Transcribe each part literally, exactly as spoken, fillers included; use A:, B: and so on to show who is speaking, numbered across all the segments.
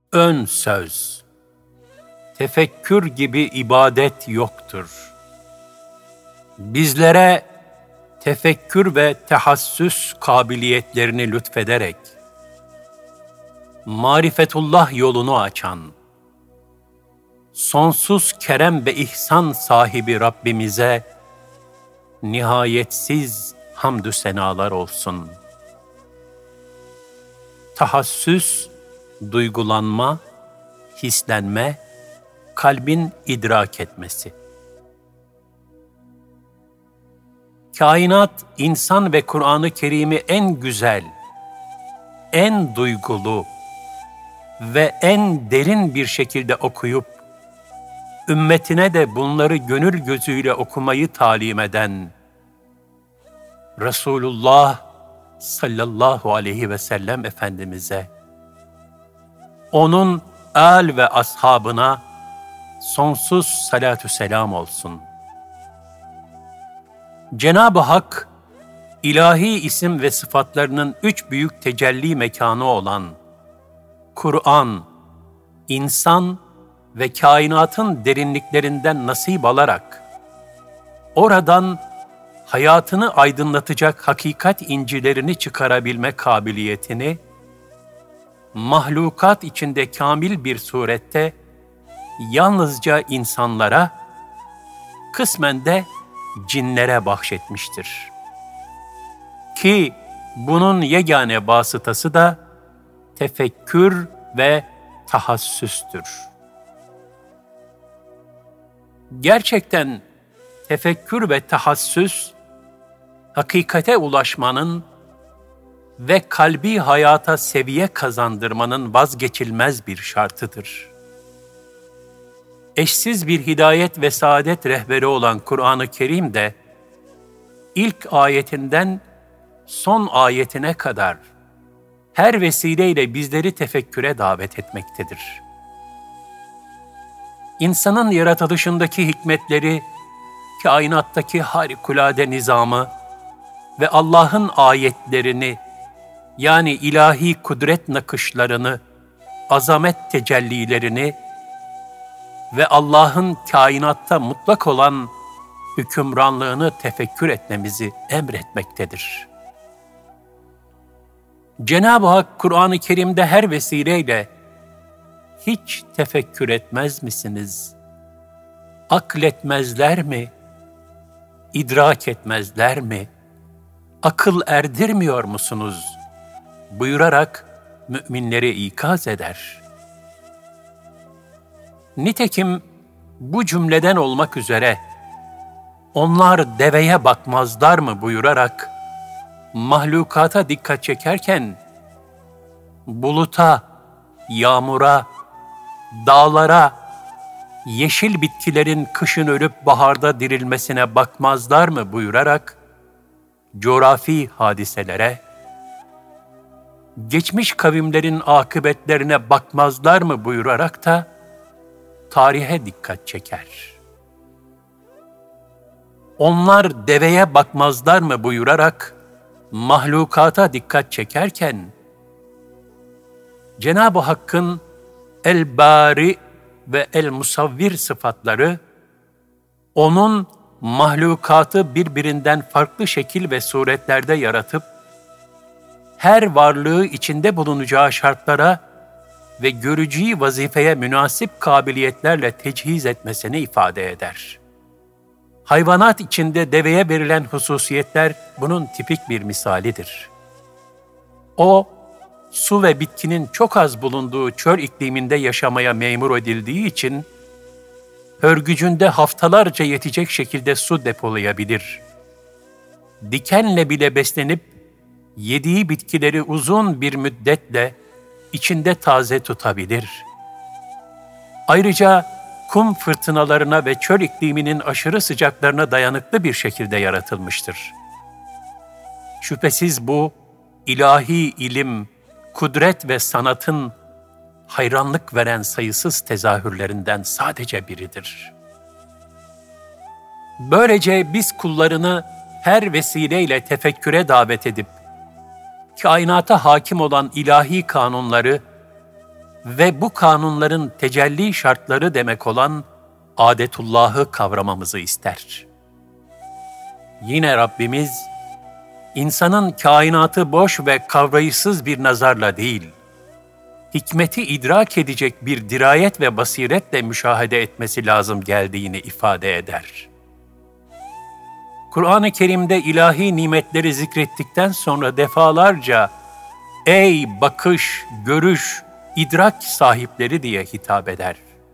A: Ön söz. Tefekkür gibi ibadet yoktur. Bizlere tefekkür ve tehassüs kabiliyetlerini lütfederek, marifetullah yolunu açan, sonsuz kerem ve ihsan sahibi Rabbimize nihayetsiz hamdü senalar olsun. Tahassüs, duygulanma, hislenme, kalbin idrak etmesi. Kainat, insan ve Kur'an-ı Kerim'i en güzel, en duygulu ve en derin bir şekilde okuyup, ümmetine de bunları gönül gözüyle okumayı talim eden Resulullah sallallahu aleyhi ve sellem Efendimiz'e, onun âl ve ashabına sonsuz salâtu selam olsun. Cenab-ı Hak, ilahi isim ve sıfatlarının üç büyük tecelli mekanı olan Kur'an, insan ve kainatın derinliklerinden nasip alarak, oradan hayatını aydınlatacak hakikat incilerini çıkarabilme kabiliyetini, mahlukat içinde kamil bir surette yalnızca insanlara, kısmen de cinlere bahşetmiştir. Ki bunun yegane vasıtası da tefekkür ve tahassüstür. Gerçekten tefekkür ve tahassüs, hakikate ulaşmanın ve kalbi hayata seviye kazandırmanın vazgeçilmez bir şartıdır. Eşsiz bir hidayet ve saadet rehberi olan Kur'an-ı Kerim de, ilk ayetinden son ayetine kadar her vesileyle bizleri tefekküre davet etmektedir. İnsanın yaratılışındaki hikmetleri, kainattaki harikulade nizamı ve Allah'ın ayetlerini, yani ilahi kudret nakışlarını, azamet tecellilerini ve Allah'ın kainatta mutlak olan hükümranlığını tefekkür etmemizi emretmektedir. Cenab-ı Hak Kur'an-ı Kerim'de her vesileyle hiç tefekkür etmez misiniz? Akletmezler mi? İdrak etmezler mi? Akıl erdirmiyor musunuz? Buyurarak müminleri ikaz eder. Nitekim bu cümleden olmak üzere onlar deveye bakmazlar mı buyurarak mahlukata dikkat çekerken buluta, yağmura, dağlara, yeşil bitkilerin kışın ölüp baharda dirilmesine bakmazlar mı buyurarak coğrafi hadiselere, geçmiş kavimlerin akıbetlerine bakmazlar mı buyurarak da tarihe dikkat çeker. Onlar deveye bakmazlar mı buyurarak mahlukata dikkat çekerken, Cenab-ı Hakk'ın El-Bari ve El-Musavvir sıfatları, onun mahlukatı birbirinden farklı şekil ve suretlerde yaratıp, her varlığı içinde bulunacağı şartlara ve görücü vazifeye münasip kabiliyetlerle tecihiz etmesini ifade eder. Hayvanat içinde deveye verilen hususiyetler bunun tipik bir misalidir. O, su ve bitkinin çok az bulunduğu çöl ikliminde yaşamaya memur edildiği için, hörgücünde haftalarca yetecek şekilde su depolayabilir. Dikenle bile beslenip, yediği bitkileri uzun bir müddetle içinde taze tutabilir. Ayrıca kum fırtınalarına ve çöl ikliminin aşırı sıcaklarına dayanıklı bir şekilde yaratılmıştır. Şüphesiz bu, ilahi ilim, kudret ve sanatın hayranlık veren sayısız tezahürlerinden sadece biridir. Böylece biz kullarını her vesileyle tefekküre davet edip, kainata hakim olan ilahi kanunları ve bu kanunların tecelli şartları demek olan adetullah'ı kavramamızı ister. Yine Rabbimiz, insanın kainatı boş ve kavrayışsız bir nazarla değil, hikmeti idrak edecek bir dirayet ve basiretle müşahede etmesi lazım geldiğini ifade eder. Kur'an-ı Kerim'de ilahi nimetleri zikrettikten sonra defalarca "Ey bakış, görüş, idrak sahipleri" diye hitap eder.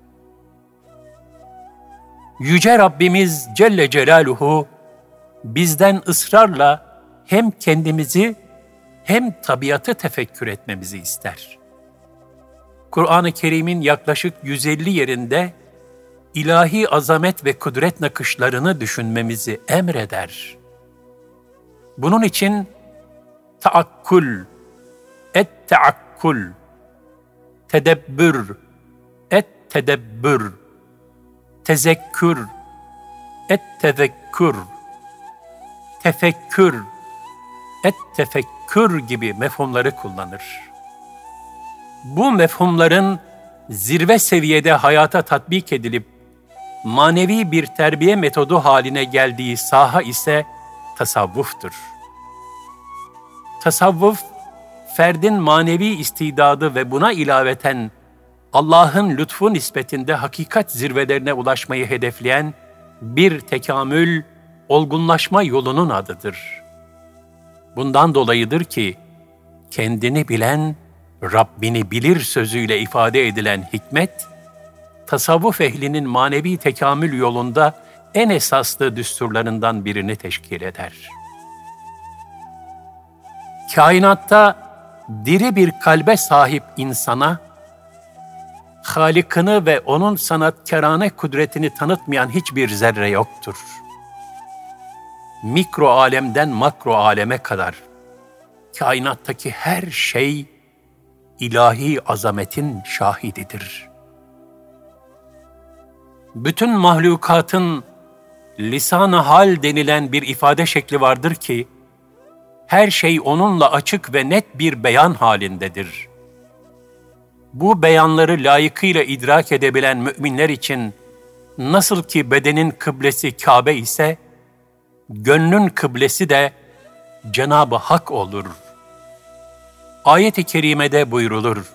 A: Yüce Rabbimiz Celle Celaluhu bizden ısrarla hem kendimizi hem tabiatı tefekkür etmemizi ister. Kur'an-ı Kerim'in yaklaşık yüz elli yerinde ilahi azamet ve kudret nakışlarını düşünmemizi emreder. Bunun için taakkul, et-taakkul, tedebbür, et-tedebbür, tezekkür, et-tezekkür, tefekkür, et-tefekkür gibi mefhumları kullanır. Bu mefhumların zirve seviyede hayata tatbik edilip manevi bir terbiye metodu haline geldiği saha ise tasavvuftur. Tasavvuf, ferdin manevi istidadı ve buna ilaveten Allah'ın lütfu nispetinde hakikat zirvelerine ulaşmayı hedefleyen bir tekamül, olgunlaşma yolunun adıdır. Bundan dolayıdır ki, kendini bilen, Rabbini bilir sözüyle ifade edilen hikmet, tasavvuf ehlinin manevi tekamül yolunda en esaslı düsturlarından birini teşkil eder. Kainatta diri bir kalbe sahip insana, Halık'ını ve onun sanatkârane kudretini tanıtmayan hiçbir zerre yoktur. Mikro alemden makro aleme kadar kainattaki her şey ilahi azametin şahididir. Bütün mahlukatın lisan-ı hal denilen bir ifade şekli vardır ki, her şey onunla açık ve net bir beyan halindedir. Bu beyanları layıkıyla idrak edebilen müminler için nasıl ki bedenin kıblesi Kabe ise, gönlün kıblesi de Cenab-ı Hak olur. Ayet-i kerimede buyrulur: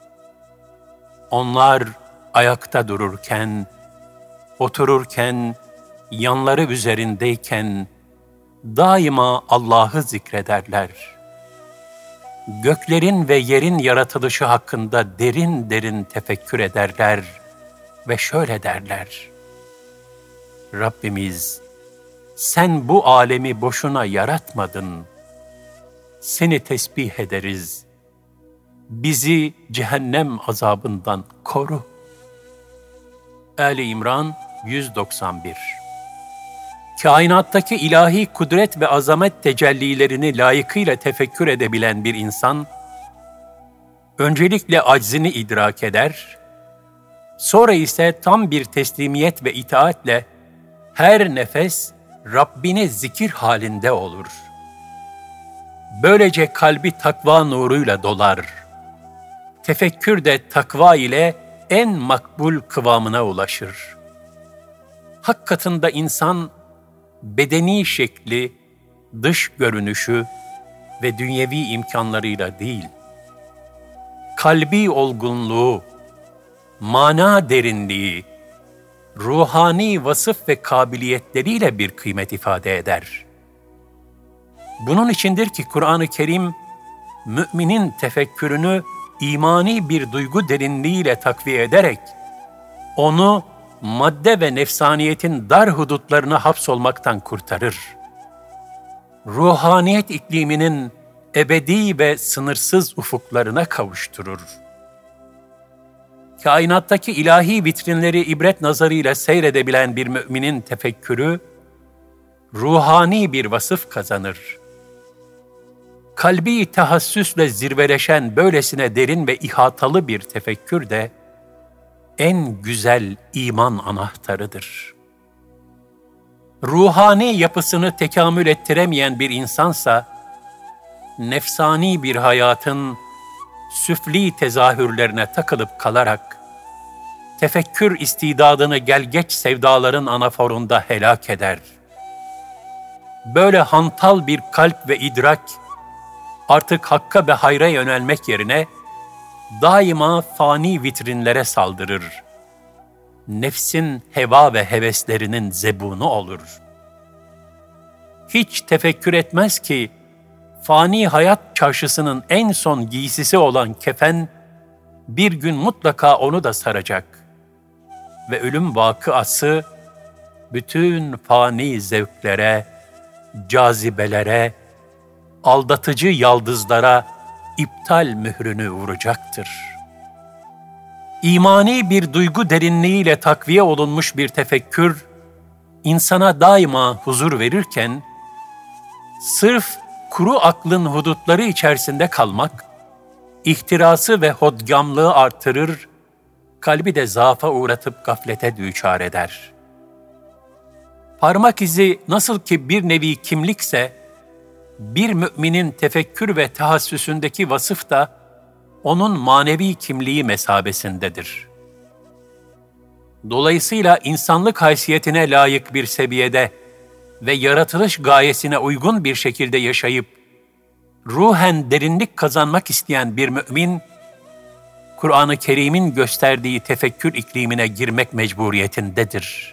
A: onlar ayakta dururken, otururken, yanları üzerindeyken daima Allah'ı zikrederler. Göklerin ve yerin yaratılışı hakkında derin derin tefekkür ederler ve şöyle derler: Rabbimiz, sen bu alemi boşuna yaratmadın. Seni tesbih ederiz. Bizi cehennem azabından koru. Ali İmran yüz doksan bir. Kainattaki ilahi kudret ve azamet tecellilerini layıkıyla tefekkür edebilen bir insan, öncelikle aczini idrak eder, sonra ise tam bir teslimiyet ve itaatle her nefes Rabbini zikir halinde olur. Böylece kalbi takva nuruyla dolar. Tefekkür de takva ile en makbul kıvamına ulaşır. Hak katında insan, bedeni şekli, dış görünüşü ve dünyevi imkanlarıyla değil, kalbi olgunluğu, mana derinliği, ruhani vasıf ve kabiliyetleriyle bir kıymet ifade eder. Bunun içindir ki Kur'an-ı Kerim, müminin tefekkürünü imani bir duygu derinliğiyle takviye ederek, onu madde ve nefsaniyetin dar hudutlarına hapsolmaktan kurtarır. Ruhaniyet ikliminin ebedi ve sınırsız ufuklarına kavuşturur. Kainattaki ilahi vitrinleri ibret nazarıyla seyredebilen bir müminin tefekkürü, ruhani bir vasıf kazanır. Kalbi tahassüsle zirveleşen böylesine derin ve ihatalı bir tefekkür de, en güzel iman anahtarıdır. Ruhani yapısını tekamül ettiremeyen bir insansa, nefsani bir hayatın süfli tezahürlerine takılıp kalarak, tefekkür istidadını gelgeç sevdaların anaforunda helak eder. Böyle hantal bir kalp ve idrak, artık hakka ve hayra yönelmek yerine, daima fani vitrinlere saldırır. Nefsin heva ve heveslerinin zebunu olur. Hiç tefekkür etmez ki, fani hayat çarşısının en son giysisi olan kefen, bir gün mutlaka onu da saracak. Ve ölüm vakıası, bütün fani zevklere, cazibelere, aldatıcı yaldızlara iptal mührünü vuracaktır. İmani bir duygu derinliğiyle takviye olunmuş bir tefekkür, insana daima huzur verirken, sırf kuru aklın hudutları içerisinde kalmak, ihtirası ve hodgamlığı artırır, kalbi de zaafa uğratıp gaflete düçar eder. Parmak izi nasıl ki bir nevi kimlikse, bir müminin tefekkür ve tahassüsündeki vasıf da, onun manevi kimliği mesabesindedir. Dolayısıyla insanlık haysiyetine layık bir seviyede ve yaratılış gayesine uygun bir şekilde yaşayıp, ruhen derinlik kazanmak isteyen bir mümin, Kur'an-ı Kerim'in gösterdiği tefekkür iklimine girmek mecburiyetindedir.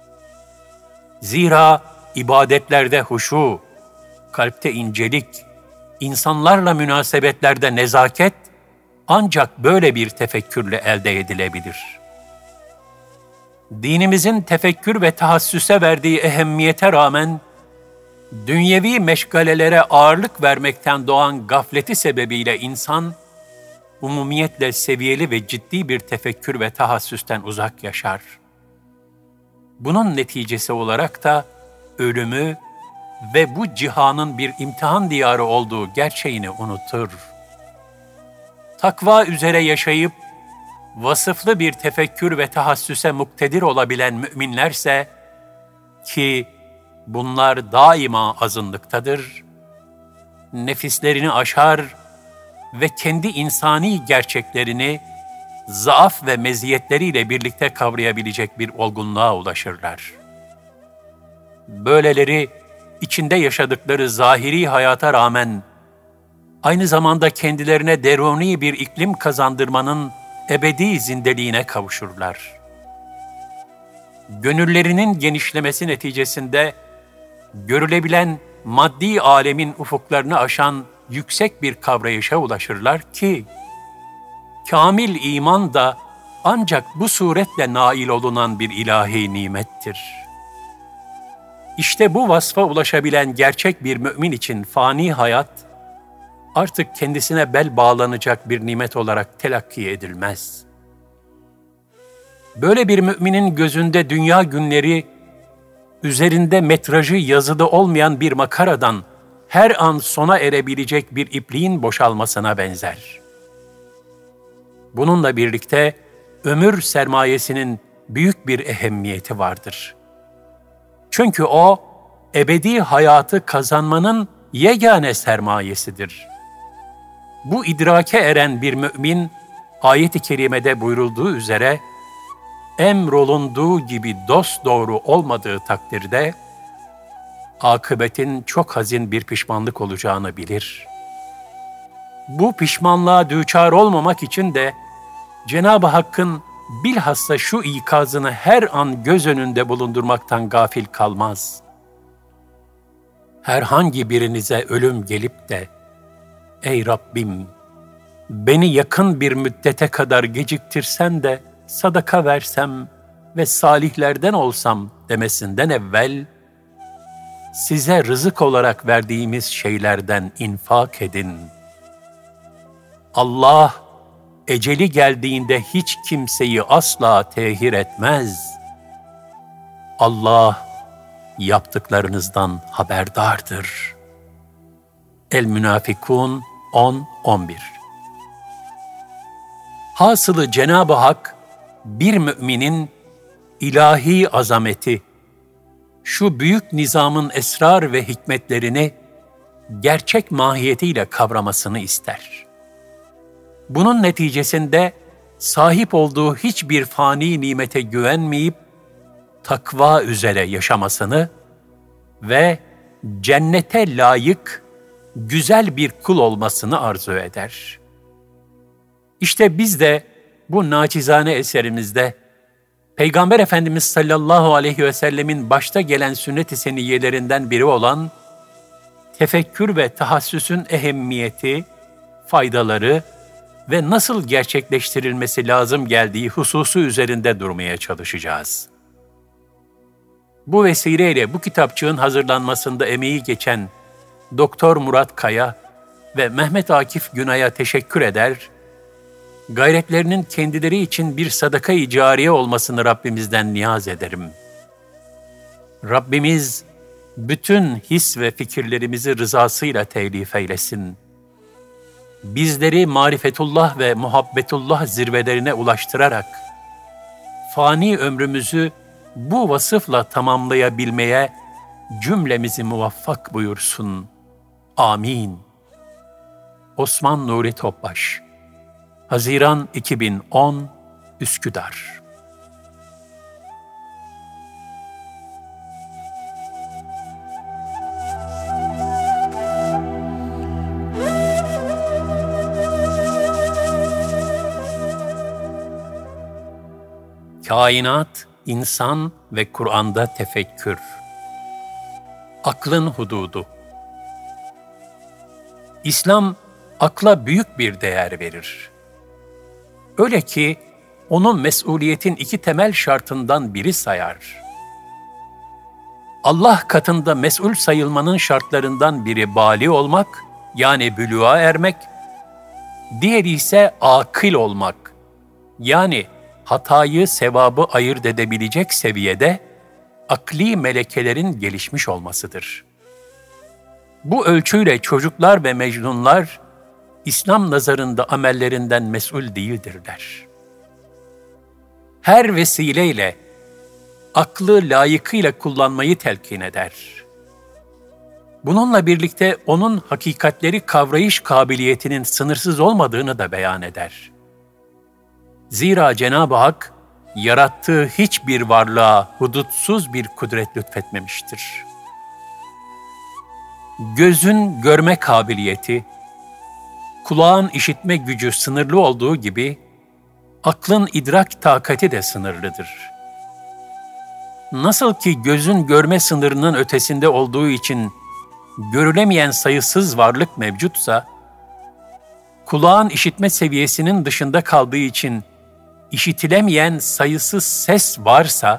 A: Zira ibadetlerde huşu, kalpte incelik, insanlarla münasebetlerde nezaket, ancak böyle bir tefekkürle elde edilebilir. Dinimizin tefekkür ve tahassüse verdiği ehemmiyete rağmen, dünyevi meşgalelere ağırlık vermekten doğan gafleti sebebiyle insan, umumiyetle seviyeli ve ciddi bir tefekkür ve tahassüsten uzak yaşar. Bunun neticesi olarak da ölümü ve bu cihanın bir imtihan diyarı olduğu gerçeğini unutur. Takva üzere yaşayıp, vasıflı bir tefekkür ve tahassüse muktedir olabilen müminlerse, ki bunlar daima azınlıktadır, nefislerini aşar ve kendi insani gerçeklerini zaaf ve meziyetleriyle birlikte kavrayabilecek bir olgunluğa ulaşırlar. Böyleleri, içinde yaşadıkları zahiri hayata rağmen, aynı zamanda kendilerine deruni bir iklim kazandırmanın ebedi zindeliğine kavuşurlar. Gönüllerinin genişlemesi neticesinde, görülebilen maddi alemin ufuklarını aşan yüksek bir kavrayışa ulaşırlar ki, kamil iman da ancak bu suretle nail olunan bir ilahi nimettir. İşte bu vasfa ulaşabilen gerçek bir mümin için fani hayat, artık kendisine bel bağlanacak bir nimet olarak telakki edilmez. Böyle bir müminin gözünde dünya günleri, üzerinde metrajı yazıda olmayan bir makaradan her an sona erebilecek bir ipliğin boşalmasına benzer. Bununla birlikte ömür sermayesinin büyük bir ehemmiyeti vardır. Çünkü o, ebedi hayatı kazanmanın yegane sermayesidir. Bu idrake eren bir mümin, ayet-i kerimede buyurulduğu üzere, emrolunduğu gibi dosdoğru olmadığı takdirde, akıbetin çok hazin bir pişmanlık olacağını bilir. Bu pişmanlığa düçar olmamak için de, Cenab-ı Hakk'ın bilhassa şu ikazını her an göz önünde bulundurmaktan gafil kalmaz. Herhangi birinize ölüm gelip de, ey Rabbim, beni yakın bir müddete kadar geciktirsen de sadaka versem ve salihlerden olsam demesinden evvel, size rızık olarak verdiğimiz şeylerden infak edin. Allah, eceli geldiğinde hiç kimseyi asla tehir etmez. Allah, yaptıklarınızdan haberdardır. El-Münafikun on on bir. Hasılı Cenab-ı Hak, bir müminin ilahi azameti, şu büyük nizamın esrar ve hikmetlerini gerçek mahiyetiyle kavramasını ister. Bunun neticesinde sahip olduğu hiçbir fani nimete güvenmeyip takva üzere yaşamasını ve cennete layık güzel bir kul olmasını arzu eder. İşte biz de bu naçizane eserimizde Peygamber Efendimiz sallallahu aleyhi ve sellemin başta gelen sünnet-i seniyyelerinden biri olan tefekkür ve tahassüsün ehemmiyeti, faydaları ve nasıl gerçekleştirilmesi lazım geldiği hususu üzerinde durmaya çalışacağız. Bu vesileyle bu kitapçığın hazırlanmasında emeği geçen Doktor Murat Kaya ve Mehmet Akif Günay'a teşekkür eder, gayretlerinin kendileri için bir sadaka-i cariye olmasını Rabbimizden niyaz ederim. Rabbimiz bütün his ve fikirlerimizi rızasıyla telif eylesin. Bizleri marifetullah ve muhabbetullah zirvelerine ulaştırarak fani ömrümüzü bu vasıfla tamamlayabilmeye cümlemizi muvaffak buyursun. Amin. Osman Nuri Topbaş, Haziran iki bin on, Üsküdar. Kainat, insan ve Kur'an'da tefekkür. Aklın hududu. İslam, akla büyük bir değer verir. Öyle ki, onu mesuliyetin iki temel şartından biri sayar. Allah katında mesul sayılmanın şartlarından biri bâli olmak, yani bülûğa ermek, diğeri ise akıl olmak, yani hatayı sevabı ayırt edebilecek seviyede akli melekelerin gelişmiş olmasıdır. Bu ölçüyle çocuklar ve mecnunlar, İslam nazarında amellerinden mesul değildirler. Her vesileyle aklı layıkıyla kullanmayı telkin eder. Bununla birlikte onun hakikatleri kavrayış kabiliyetinin sınırsız olmadığını da beyan eder. Zira Cenab-ı Hak, yarattığı hiçbir varlığa hudutsuz bir kudret lütfetmemiştir. Gözün görme kabiliyeti, kulağın işitme gücü sınırlı olduğu gibi, aklın idrak takati de sınırlıdır. Nasıl ki gözün görme sınırının ötesinde olduğu için görülemeyen sayısız varlık mevcutsa, kulağın işitme seviyesinin dışında kaldığı için işitilemeyen sayısız ses varsa,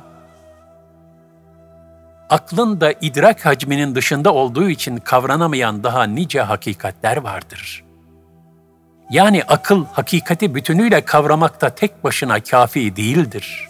A: aklın da idrak hacminin dışında olduğu için kavranamayan daha nice hakikatler vardır. Yani akıl hakikati bütünüyle kavramakta tek başına kafi değildir.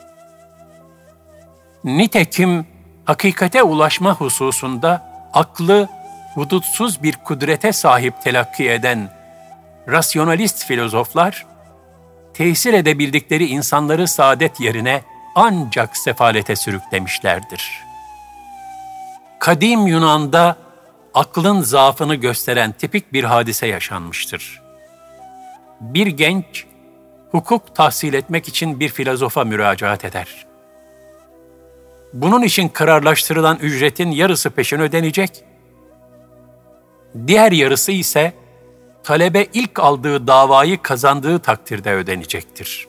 A: Nitekim hakikate ulaşma hususunda aklı hudutsuz bir kudrete sahip telakki eden rasyonalist filozoflar, tesir edebildikleri insanları saadet yerine ancak sefalete sürüklemişlerdir. Kadim Yunan'da aklın zaafını gösteren tipik bir hadise yaşanmıştır. Bir genç, hukuk tahsil etmek için bir filozofa müracaat eder. Bunun için kararlaştırılan ücretin yarısı peşin ödenecek, diğer yarısı ise talebe ilk aldığı davayı kazandığı takdirde ödenecektir.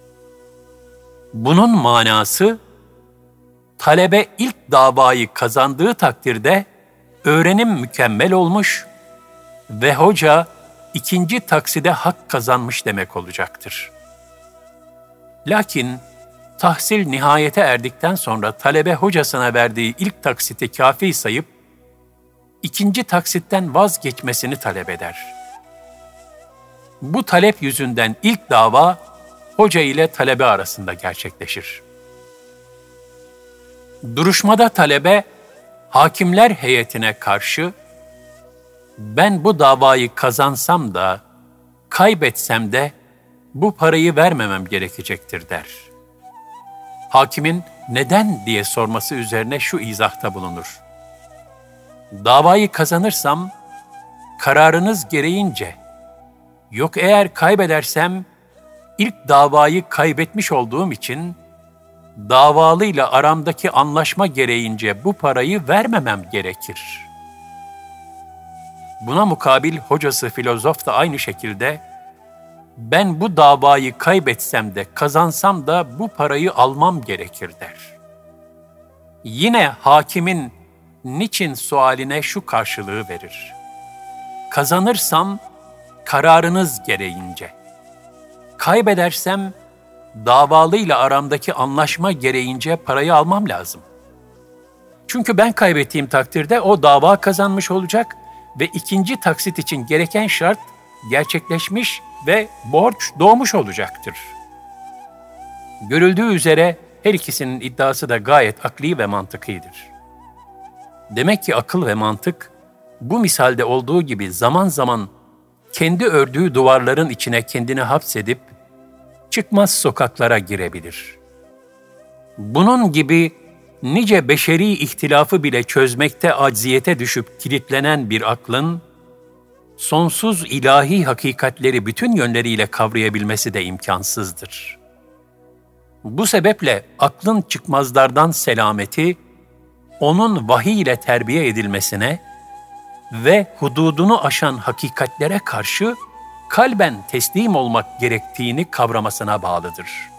A: Bunun manası, talebe ilk davayı kazandığı takdirde öğrenim mükemmel olmuş ve hoca ikinci takside hak kazanmış demek olacaktır. Lakin tahsil nihayete erdikten sonra talebe hocasına verdiği ilk taksiti kafi sayıp, ikinci taksitten vazgeçmesini talep eder. Bu talep yüzünden ilk dava, hoca ile talebe arasında gerçekleşir. Duruşmada talebe, hakimler heyetine karşı, ben bu davayı kazansam da, kaybetsem de bu parayı vermemem gerekecektir der. Hakimin neden diye sorması üzerine şu izahta bulunur. Davayı kazanırsam, kararınız gereğince Yok eğer kaybedersem, ilk davayı kaybetmiş olduğum için, davalıyla aramdaki anlaşma gereğince bu parayı vermemem gerekir. Buna mukabil hocası filozof da aynı şekilde, ben bu davayı kaybetsem de kazansam da bu parayı almam gerekir der. Yine hakimin niçin sualine şu karşılığı verir. Kazanırsam kararınız gereğince, kaybedersem davalıyla aramdaki anlaşma gereğince parayı almam lazım. Çünkü ben kaybettiğim takdirde o dava kazanmış olacak ve ikinci taksit için gereken şart gerçekleşmiş ve borç doğmuş olacaktır. Görüldüğü üzere her ikisinin iddiası da gayet akli ve mantıkidir. Demek ki akıl ve mantık, bu misalde olduğu gibi zaman zaman kendi ördüğü duvarların içine kendini hapsedip, çıkmaz sokaklara girebilir. Bunun gibi nice beşeri ihtilafı bile çözmekte acziyete düşüp kilitlenen bir aklın, sonsuz ilahi hakikatleri bütün yönleriyle kavrayabilmesi de imkansızdır. Bu sebeple aklın çıkmazlardan selameti, onun vahiy ile terbiye edilmesine ve hududunu aşan hakikatlere karşı kalben teslim olmak gerektiğini kavramasına bağlıdır.